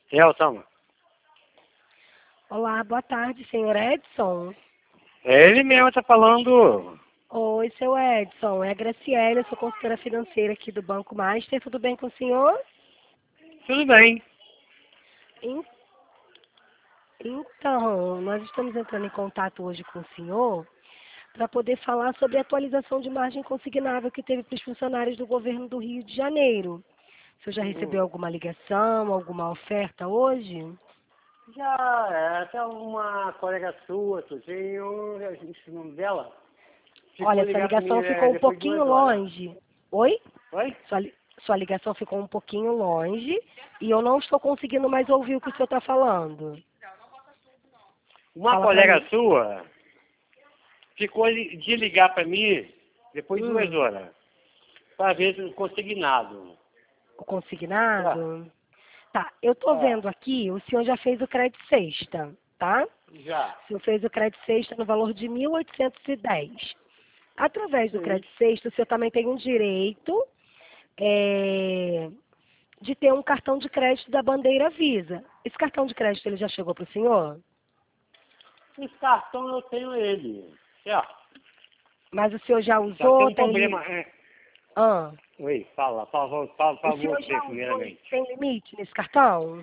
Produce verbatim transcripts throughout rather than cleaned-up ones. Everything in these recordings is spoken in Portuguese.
Elton, Olá, boa tarde, senhor Edson. é ele mesmo tá falando. Oi, seu Edson. É a Graciela, eu sou consultora financeira aqui do Banco Master. Tudo bem com o senhor? Tudo bem. En- Então, nós estamos entrando em contato hoje com o senhor para poder falar sobre a atualização de margem consignável que teve para os funcionários do governo do Rio de Janeiro. O senhor já Hum. recebeu alguma ligação, alguma oferta hoje? Já, é, até uma colega sua, Tuzinho, a gente, o nome dela. ficou Olha, sua ligado pra mim, ligação é, ficou um depois de pouquinho duas horas. longe. Oi? Oi? Sua, li- sua ligação ficou um pouquinho longe e eu não estou conseguindo mais ouvir o que o senhor está falando. Uma Fala pra colega mim. sua ficou li- de ligar pra mim depois de duas Hum, horas, para ver se consignado. o Já, consignado? Tá, eu tô é, vendo aqui, o senhor já fez o crédito sexta, tá? já. O senhor fez o crédito sexta no valor de mil oitocentos e dez. Através do Sim. crédito sexta, o senhor também tem um direito é, de ter um cartão de crédito da Bandeira Visa. Esse cartão de crédito ele já chegou para o senhor? Esse cartão eu tenho ele. Já. Mas o senhor já Só que tem usou, um tem li... problema. É. Ah, Oi, fala, fala, fala, o fala senhor você já usou e primeiramente. tem limite nesse cartão?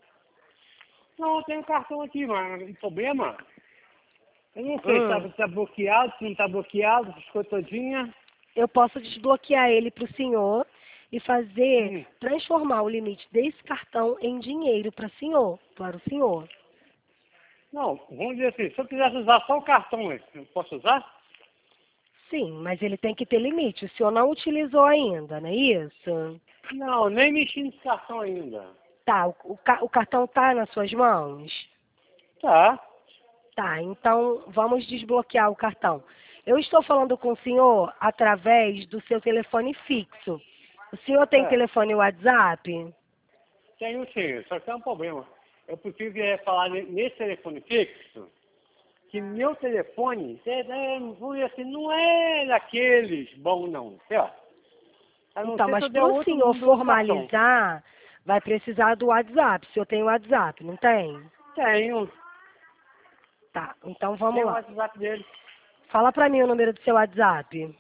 Não, eu tenho um cartão aqui, mas o problema, eu não sei se tá, Hum, se tá bloqueado, se não tá bloqueado, ficou todinha. eu posso desbloquear ele para o senhor e fazer, Hum. transformar o limite desse cartão em dinheiro para o senhor, para o senhor. Não, vamos dizer assim, se eu quisesse usar só o cartão, eu posso usar? Sim, mas ele tem que ter limite. O senhor não utilizou ainda, não é isso? Não, nem mexi nesse cartão ainda. Tá, o, o ca- o cartão tá nas suas mãos? Tá. Tá, então vamos desbloquear o cartão. Eu estou falando com o senhor através do seu telefone fixo. O senhor tem É, telefone WhatsApp? tenho sim, só que tem um problema. Eu preciso é, falar ne- nesse telefone fixo, que meu telefone, é, é, vamos dizer assim, não é daqueles bom não, certo? A não Então, ser se mas eu der para o outro senhor número do outro cartão. formalizar, vai precisar do WhatsApp. O senhor tem WhatsApp, não tem? Tenho, Tá, então vamos tenho o lá. WhatsApp dele. Fala para mim o número do seu WhatsApp.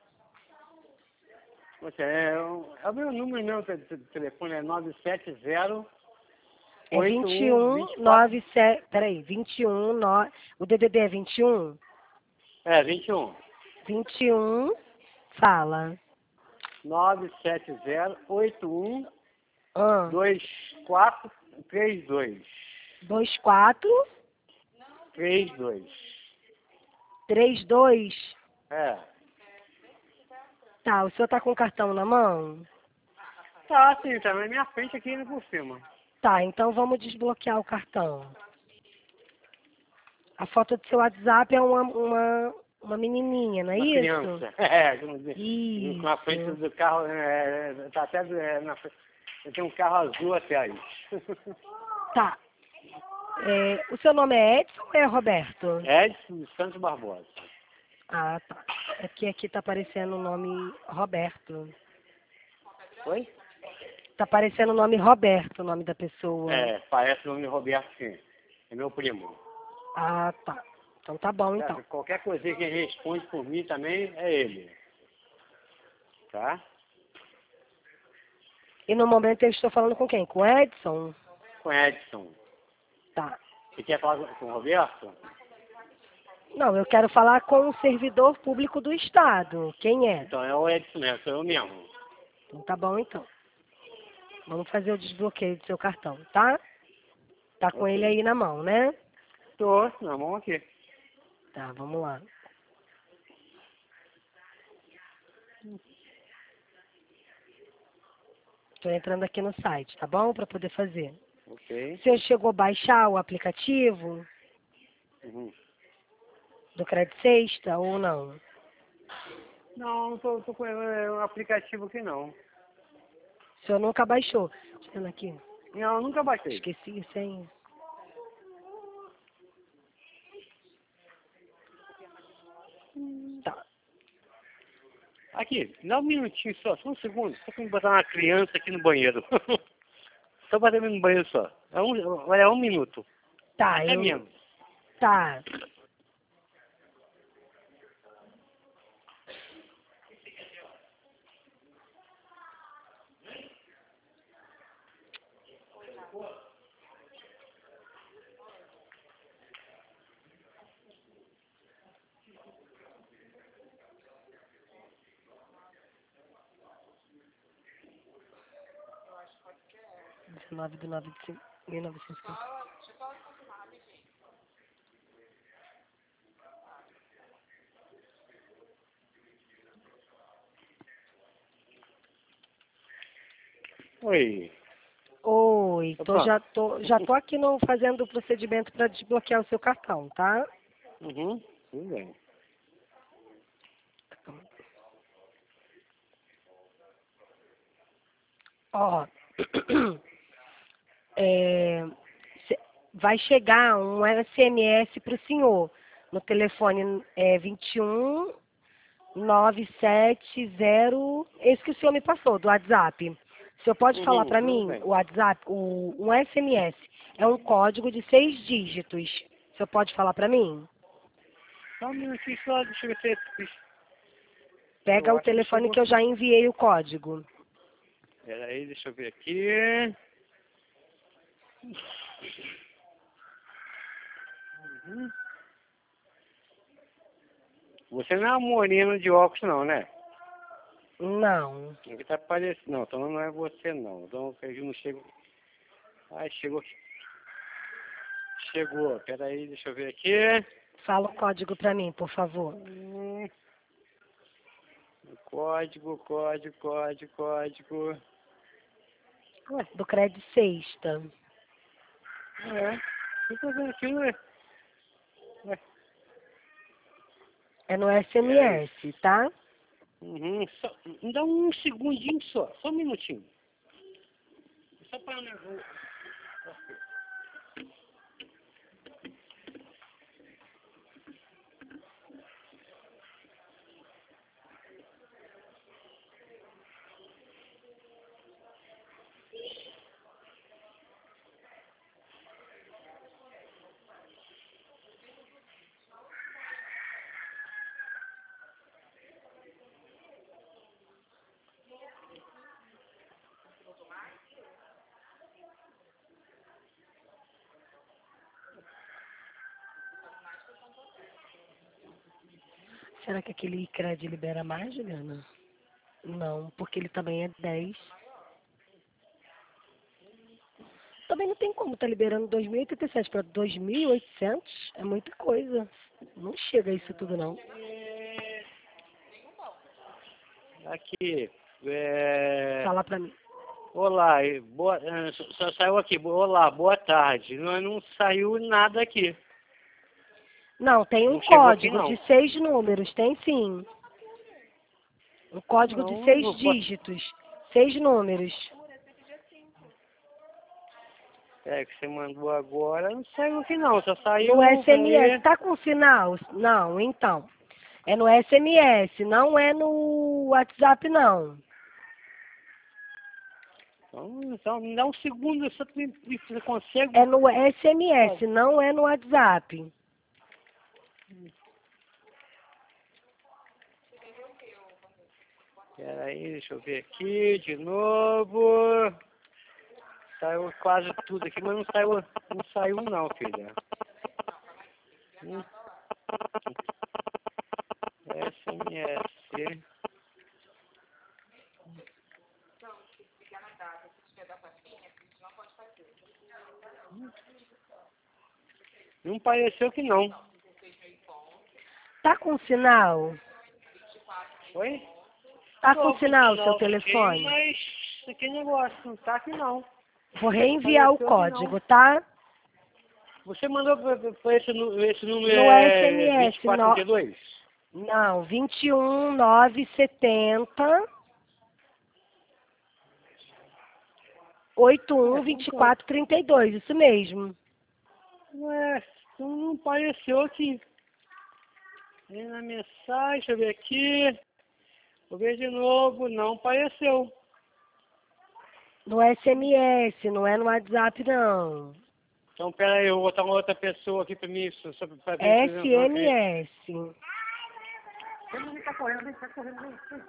Você, é, o- é o meu número meu de de telefone, é nove sete zero É oito vinte e um um dois quatro. nove sete, peraí, vinte e um nove, o D D D é vinte e um? É, vinte e um. vinte e um, fala. nove sete zero oito um Ah, dois quatro três dois. dois quatro três dois. três dois. É. Tá, o senhor tá com o cartão na mão? Tá, sim, tá na minha frente aqui indo por cima. Tá, então vamos desbloquear o cartão. A foto do seu WhatsApp é uma, uma, uma menininha, não é Uma isso? criança. É, vamos dizer, com a frente Isso. do carro, é, é, tá até é, na frente. Tem um carro azul atrás. Tá. É, o seu nome é Edson ou é Roberto? Edson Santos Barbosa. Ah, tá. É que aqui tá aparecendo o nome Roberto. Oi? Tá aparecendo o nome Roberto, o nome da pessoa. É, parece o nome de Roberto, sim. É meu primo. Ah, tá. Então tá bom, então. Certo? Qualquer coisinha que ele responde por mim também é ele. Tá? E no momento eu estou falando com quem? Com o Edson? Com Edson. Tá. Você quer falar com o Roberto? Não, eu quero falar com o servidor público do Estado. Quem é? Então é o Edson mesmo, sou eu mesmo. Então tá bom, então. Vamos fazer o desbloqueio do seu cartão, tá? Tá com ele Ok. aí na mão, né? Tô, na mão aqui. Tá, vamos lá. Estou entrando aqui no site, tá bom? Para poder fazer. Ok. Você chegou a baixar o aplicativo Uhum. do Crédito Sexta ou não? Não, não tô, tô com é, um aplicativo aqui não. O senhor nunca baixou. Deixa eu ver aqui. Não, eu nunca baixei. Esqueci a senha. Tá. Aqui, dá um minutinho só, só um segundo. Só pra me botar uma criança aqui no banheiro. Só pra dormir no banheiro só. É um, olha, um minuto. Tá, Até eu... menos. Tá. dezenove de nove de mil novecentos e cinquenta. Oi. Oi, tô, Opa. já, tô, já tô aqui no, fazendo o procedimento para desbloquear o seu cartão, tá? Uhum. Tudo bem. Ó, é, cê- vai chegar um S M S para o senhor no telefone é, vinte e um nove sete zero, esse que o senhor me passou, do WhatsApp. O senhor pode falar Uhum. para Tudo mim, bem. o WhatsApp, o, um S M S é um código de seis dígitos. O senhor pode falar para mim? Só um minutinho só, deixa eu ver se... Pega Eu o acho que telefone chegou. que eu já enviei o código. Peraí, deixa eu ver aqui. Uhum. Você não é uma morena de óculos não, né? Não. Aqui tá parecendo. Não, então não é você não. Então eu não chego. Ai, chegou. Chegou. Peraí, deixa eu ver aqui. Fala o código para mim, por favor. Hum. Código, código, código, código. Ué, Do Crédito Sexta. é. Eu tô vendo aqui, ué. Ué. É no S M É S, tá? Uhum. Só, me dá um segundinho só. Só um minutinho. Só para eu... Será que aquele Cred libera mais, Juliana? Não, porque ele também é dez. Também não tem como tá liberando dois mil e oitenta e sete para dois mil e oitocentos. É muita coisa. Não chega a isso tudo, não. Aqui. É... Fala pra mim. Olá, e boa... eh, só só saiu aqui. Olá, boa tarde. Não, não saiu nada aqui. Não, tem um Não chegou aqui código de não. seis números, tem sim. Um código de Não, seis não posso... dígitos, seis números. É que você mandou agora, não saiu aqui não. Só saiu. No S M S, Peraí. tá com sinal? Não, então. É no S M S, não é no WhatsApp, não. Então, então, me dá um segundo, só me, me, você consegue? É no S M S, não é no WhatsApp. Peraí, deixa eu ver aqui de novo. Saiu quase tudo aqui, mas não saiu, não saiu não, filha. Hum. S M S. Não pareceu que não. Tá com sinal? Oi? Tá Tô com com sinal o seu sinal aqui, telefone? mas aquele negócio não tá aqui não. Vou reenviar o Pareceu que não. código, tá? Você mandou pra, pra esse, nu- esse número No é vinte e S M S, quatro no... trinta e dois? não, vinte e um nove setenta oitenta e um É, vinte e então, quatro trinta e dois, isso mesmo. ué, então não apareceu aqui. Vem na mensagem, deixa eu ver aqui. Vou ver de novo, não apareceu. No S M S, não é no WhatsApp, não. Então, pera aí, eu vou botar uma outra pessoa aqui pra mim, só pra ver se... S M S. Ele tá correndo, ele tá correndo. Vem.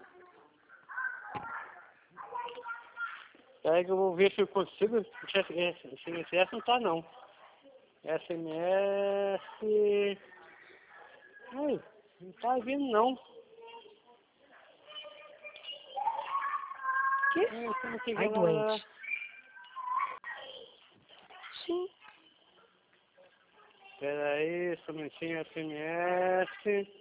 Peraí que eu vou ver se eu consigo. S M S não tá, não. S M S... Ai, não tá vindo, não. Que? Ai, Ai, doente. Sim. Pera aí, só um minutinho, S M S.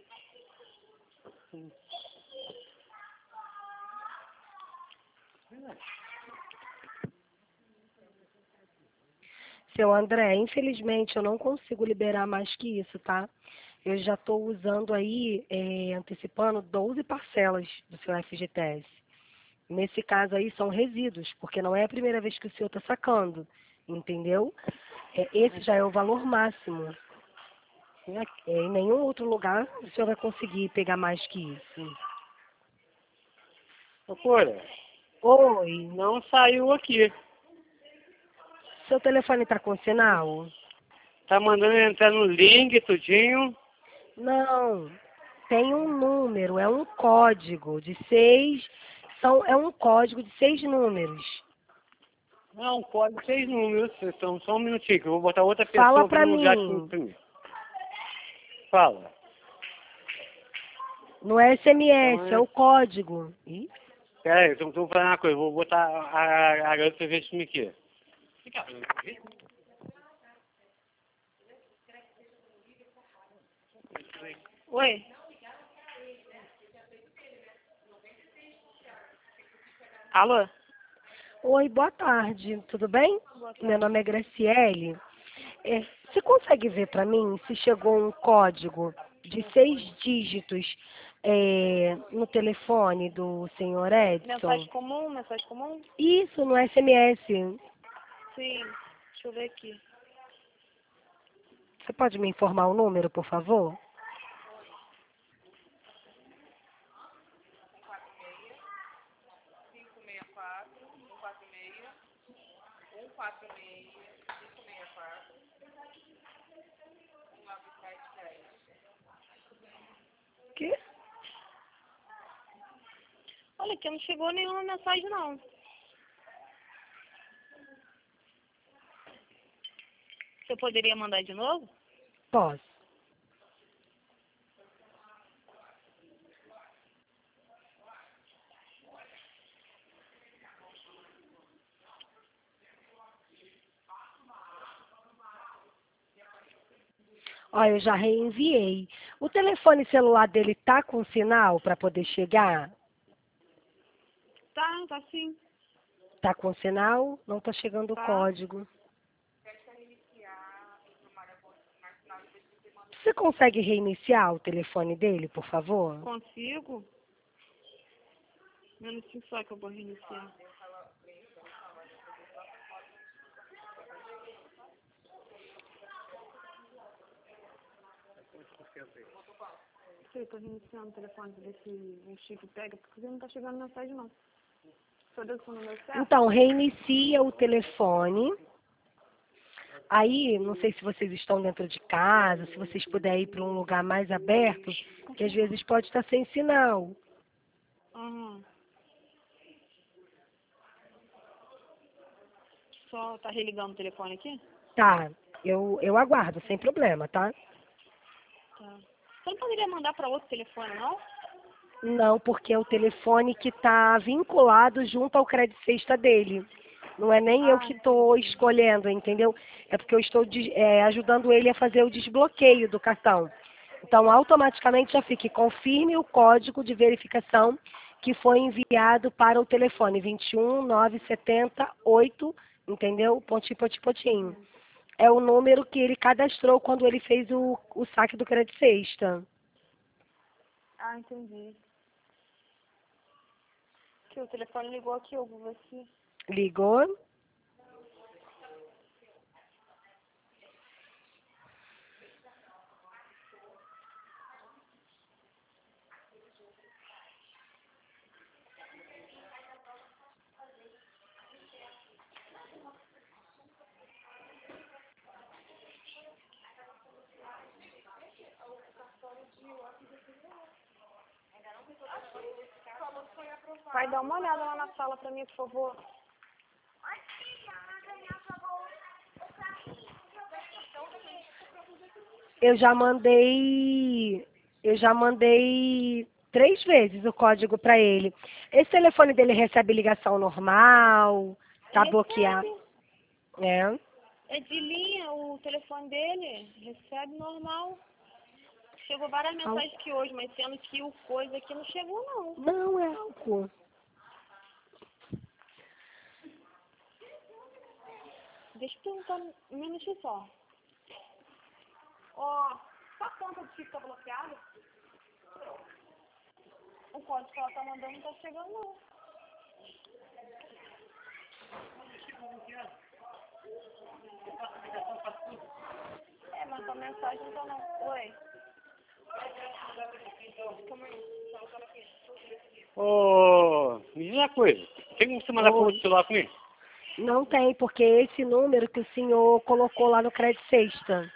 Seu André, infelizmente eu não consigo liberar mais que isso, tá? Eu já estou usando aí, é, antecipando doze parcelas do seu F G T S. Nesse caso aí são resíduos, porque não é a primeira vez que o senhor está sacando, entendeu? É, esse já é o valor máximo. É, em nenhum outro lugar o senhor vai conseguir pegar mais que isso. Procura. Oi, Não saiu aqui. seu telefone está com sinal? Tá mandando entrar no link, tudinho. Não, tem um número, é um código de seis, são, é um código de seis números. Não, pode seis números. Então, só um minutinho, que eu vou botar outra Fala pessoa pra no lugar mim. de mim. Fala. No S M S, Então, é é... o código. Ih, Pera aí, então, vou fazer uma coisa. Vou botar a, a, a garota pra ver isso aqui. Oi. Alô? oi, boa tarde, tudo bem? Boa tarde. Meu nome é Graciele. É, você consegue ver para mim se chegou um código de seis dígitos é, no telefone do senhor Edson? Mensagem comum, mensagem comum? Isso, no S M S. Sim. Deixa eu ver aqui. Você pode me informar o número, por favor? Que? Olha, aqui não chegou nenhuma mensagem, não. Você poderia mandar de novo? Posso. Olha, eu já reenviei. O telefone celular dele tá com sinal para poder chegar? Tá, tá sim. Tá com sinal? Não tá chegando o Tá. código. Você consegue reiniciar o telefone dele, por favor? Consigo? Um minutinho só que eu vou reiniciar. Sei, tô reiniciando o telefone pra ver se o Chico pega, porque não tá chegando mensagem, não. Só deu o seu número certo? Então, reinicia o telefone. Aí, não sei se vocês estão dentro de casa, se vocês puderem ir para um lugar mais aberto, que às vezes pode estar sem sinal. Aham. Só tá religando o telefone aqui? Tá, eu, eu aguardo, sem problema, tá? Tá. Você não poderia mandar para outro telefone, não? Não, porque é o telefone que está vinculado junto ao crédito sexta dele. Não é nem eu Ah, que estou escolhendo, entendeu? É porque eu estou de- é, ajudando ele a fazer o desbloqueio do cartão. Então, automaticamente já fica, confirme o código de verificação que foi enviado para o telefone vinte e um, nove setenta, oito, entendeu? Pontinho, pontinho, pontinho. É o número que ele cadastrou quando ele fez o, o saque do crédito sexta. Ah, entendi. Que o telefone ligou aqui, eu vou ver se... Ligou? Vai dar uma olhada lá na sala pra mim, por favor. Eu já mandei, eu já mandei três vezes o código para ele. Esse telefone dele recebe ligação normal, tá Recebe. bloqueado. É. É de linha o telefone dele. Recebe normal. Chegou várias mensagens aqui hoje, mas sendo que o coisa aqui não chegou, não. Não, é álcool. Deixa eu perguntar um minutinho só. Ó, sua conta do Chico tá bloqueada? O código que ela tá mandando não tá chegando, não. É, mas a mensagem não tá não. Oi. Calma aí. Ô, me diz uma coisa. Tem como você mandar Oi. por outro celular comigo? Não tem, porque esse número que o senhor colocou lá no Crédito Sexta.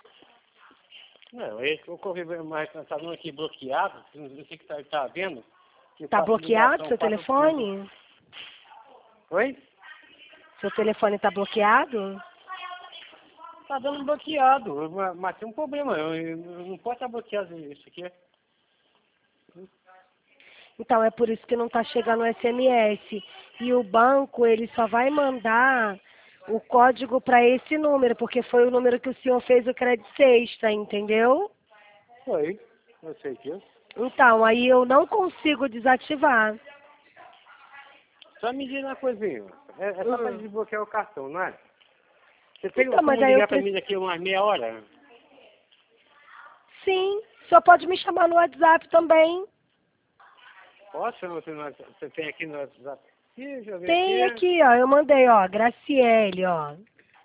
Não, esse eu corri mais tá dando aqui bloqueado. Não sei o que tá, tá vendo. Que Tá faço bloqueado ligação, seu faço telefone? tudo. Oi? Seu telefone tá bloqueado? Tá dando bloqueado, mas, mas tem um problema. Eu, eu não posso estar bloqueado isso aqui. Então é por isso que não tá chegando o S M S. E o banco, ele só vai mandar o código para esse número, porque foi o número que o senhor fez o Crédito Sexta, entendeu? Foi, eu sei disso. Então, aí eu não consigo desativar. Só me diz uma coisinha. É, é só Hum. para desbloquear o cartão, não é? Você tem Então, como mas aí eu ligar para pre- mim daqui umas meia hora? Sim, o senhor pode me chamar no WhatsApp também. Posso? Você, não- você tem aqui no WhatsApp? Ih, deixa eu ver Tem aqui, ó, eu mandei, ó, Graciele, ó.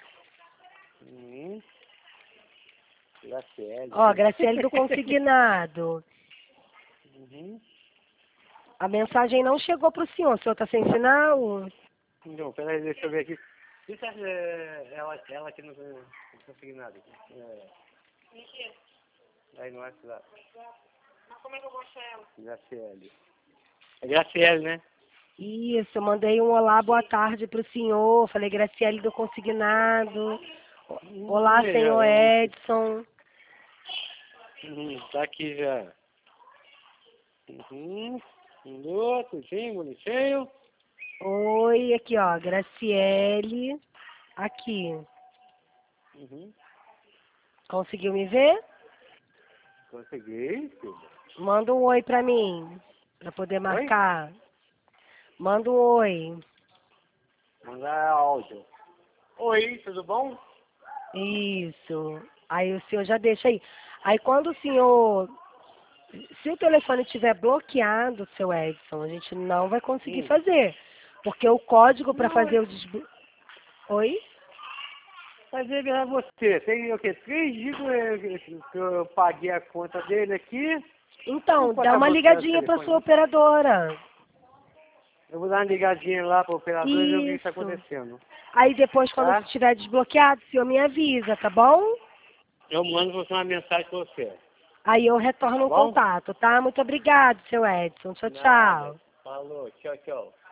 Hum. Graciele. Ó, Graciele do Consignado. Uhum. A mensagem não chegou pro senhor, o senhor tá sem sinal? Não, peraí, deixa eu ver aqui. Isso é ela, ela que não não consegui nada. É, Mentira. aí no WhatsApp. Mas como é que eu vou achar ela? Graciele. É Graciele, né? Isso, eu mandei um olá, boa tarde pro senhor. Falei, Graciele do Consignado. Olá, Hum, senhor já- Edson. Uhum, tá aqui já. Uhum. Um outro, sim, bonitinho. Oi, aqui, ó, Graciele. Aqui. Uhum. Conseguiu me ver? Consegui, filho. Manda um oi pra mim, pra poder marcar. Manda um oi. Mandar áudio. Oi, tudo bom? Isso. Aí o senhor já deixa aí. Aí quando o senhor... Se o telefone estiver bloqueado, seu Edson, a gente não vai conseguir Sim. fazer. Porque o código para Não, fazer o desblo... Oi? Mas ele é você. Tem o quê? Três dias que que eu paguei a conta dele aqui. Então, Não pode dá estar uma bloqueado o ligadinha para telefone, sua não. operadora. Eu vou dar uma ligadinha lá para o operador e ver o que está Isso. acontecendo. Aí depois, quando Tá? estiver desbloqueado, o senhor me avisa, tá bom? Eu mando você uma mensagem para você. Aí eu retorno o Tá bom? contato, tá? Muito obrigado, seu Edson. Tchau, Nada. tchau. Falou. Tchau, tchau.